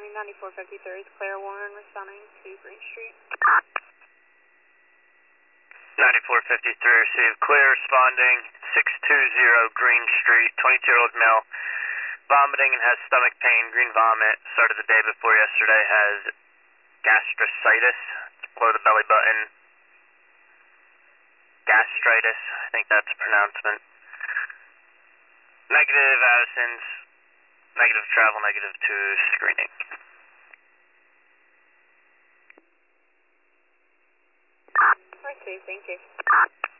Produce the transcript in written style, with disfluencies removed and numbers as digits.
County 9453, Claire Warren responding to Green Street. 9453 received. Claire responding, 620 Green Street, 22-year-old male, vomiting and has stomach pain, green vomit, started the day before yesterday, has gastritis, below the belly button, gastritis, I think that's a pronouncement. Negative Addison's, negative travel, negative to screening. I see, thank you.